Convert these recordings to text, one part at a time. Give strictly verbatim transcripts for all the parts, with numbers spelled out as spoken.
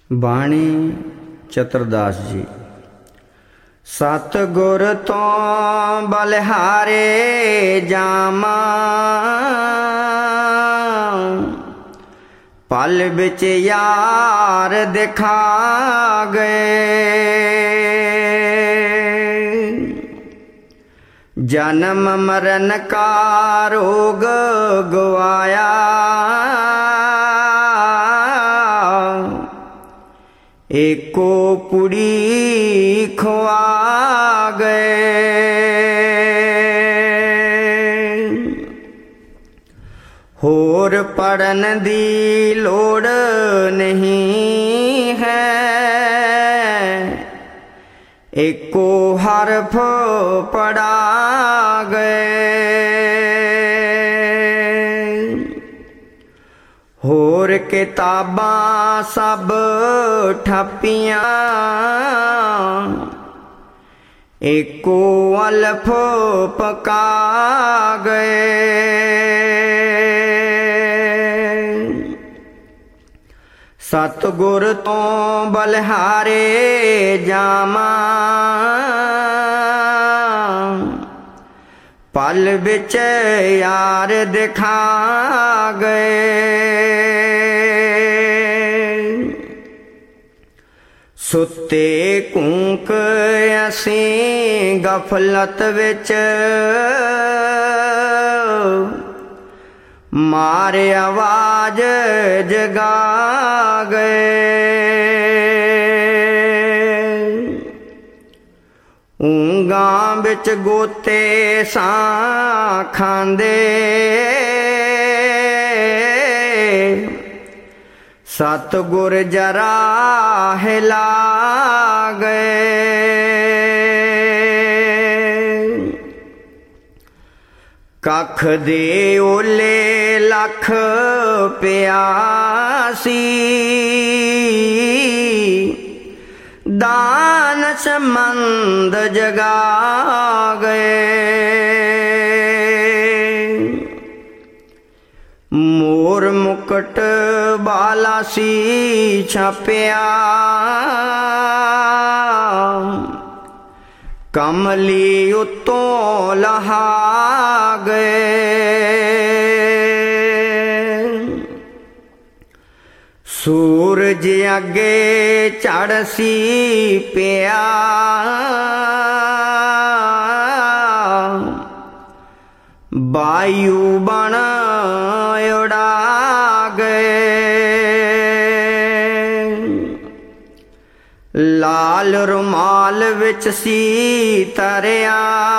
ਬਾਣੀ ਚਤਰਦਾਸ ਜੀ। ਸਤਿਗੁਰ ਤੋਂ ਬਲਿਹਾਰੇ ਜਾਵਾਂ, ਪਲ ਵਿੱਚ ਯਾਰ ਦਿਖਾ ਗਏ। ਜਨਮ ਮਰਨ ਕਾ ਰੋਗ ਗਵਾਇਆ, ਏਕੋ ਪੁੜੀ ਖਵਾ ਗਏ। ਹੋਰ ਪੜਨ ਦੀ ਲੋੜ ਨਹੀਂ ਹੈ, ਏਕੋ ਹਰਫ ਪੜਾ ਗਏ। ਹੋਰ ਕਿਤਾਬਾਂ ਸਭ ਠੱਪੀਆਂ, ਏਕੋ ਅਲਫ ਪਕਾ ਗਏ। ਸਤਿਗੁਰ ਤੋਂ ਬਲਿਹਾਰੇ ਜਾਵਾਂ, ਪਲ ਵਿੱਚ ਯਾਰ ਦਿਖਾ ਗਏ। ਸੁੱਤੇ ਕੂਕ ਅਸੀਂ ਗਫਲਤ ਵਿੱਚ, ਮਾਰੇ ਆਵਾਜ਼ ਜਗਾ ਗਏ। ਊਂਘਾਂ ਵਿੱਚ ਗੋਤੇ ਸਾਂ ਖਾਂਦੇ, ਸਤਿਗੁਰ ਜਰਾ ਹਿਲਾ ਗਏ। ਕੱਖ ਦੇ ਓਲੇ ਲੱਖ ਪਿਆਸੀ, ਦਾਨ ਸੰਬੰਧ ਜਗਾ ਗਏ। ਮੋਰ ਮੁਕਟ ਬਾਲਾ ਸੀ ਛਾਪਿਆ, ਕਮਲੀ ਉੱਤੋਂ ਲਹਾ ਗਏ। ਸੂਰਜ ਅੱਗੇ ਚੜ੍ਹ ਸੀ ਪਿਆ, ਵਾਯੂ ਬਣ ਉਡਾ ਗਏ। ਲਾਲ ਰੁਮਾਲ ਵਿੱਚ ਸੀ ਤਰਿਆ,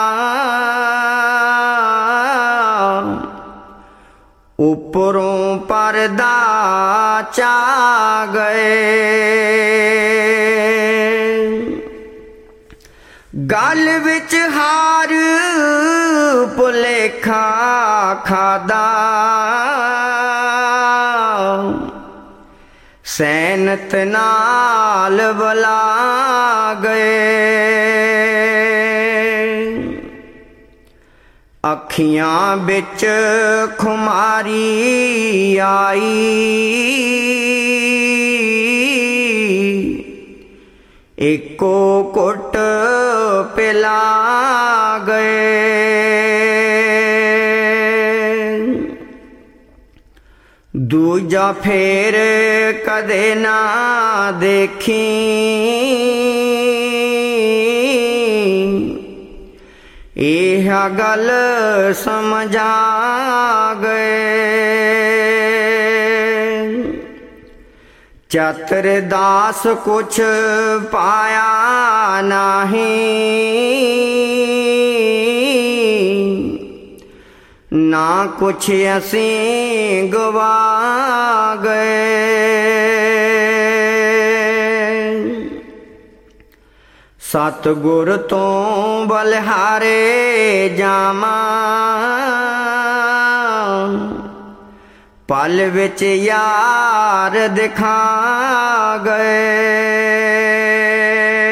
ਉੱਪਰੋਂ ਪਰਦਾ ਚਾ ਗਏ। ਗਲ ਵਿੱਚ ਹਾਰ ਭੁਲੇਖਾ ਖਾਦਾ, ਸੈਨਤ ਨਾਲ ਬੁਲਾ ਗਏ। ਅੱਖੀਆਂ ਵਿੱਚ ਖੁਮਾਰੀ ਆਈ, ਏਕੋ ਘੁੱਟ ਪਿਲਾ ਗਏ। ਦੂਜਾ ਫੇਰ ਕਦੇ ਨਾ ਦੇਖੀ, ਇਹ ਗੱਲ ਸਮਝਾ ਗਏ। ਚਤਰਦਾਸ ਕੁਛ ਪਾਇਆ ਨਹੀਂ, ਨਾ ਕੁਛ ਅਸੀਂ ਗਵਾ ਗਏ। ਸਤਿਗੁਰ ਤੋਂ ਬਲਿਹਾਰੇ ਜਾਵਾਂ, ਪਲ ਵਿੱਚ ਯਾਰ ਦਿਖਾ ਗਏ।